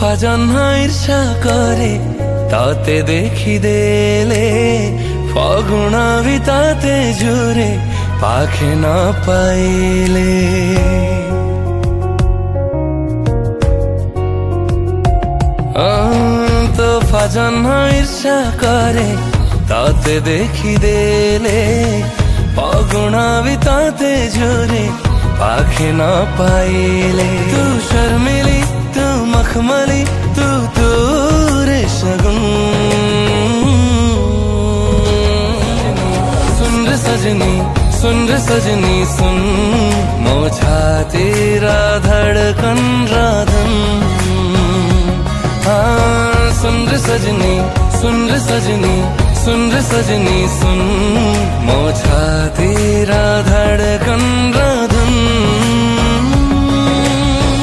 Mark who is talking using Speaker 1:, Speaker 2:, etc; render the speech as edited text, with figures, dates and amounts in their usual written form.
Speaker 1: জন্মা ঈর্ষা করে তাতে দেখি দেলে ফগুনা ভিতাতে জুড়ে পাখে না পাইলে তোফা জন্মা ঈর্ষা করে তাতে দেখি দেলে ফগুনা ভিতাতে জুড়ে पाखे ना पाइले तू शर्मिली तू मखमली तू रे शगुन सुन रे सजनी सुन मोछा तेरा धड़कन राधन हाँ सुन रे सजनी सुन मोछा तेरा धड़कन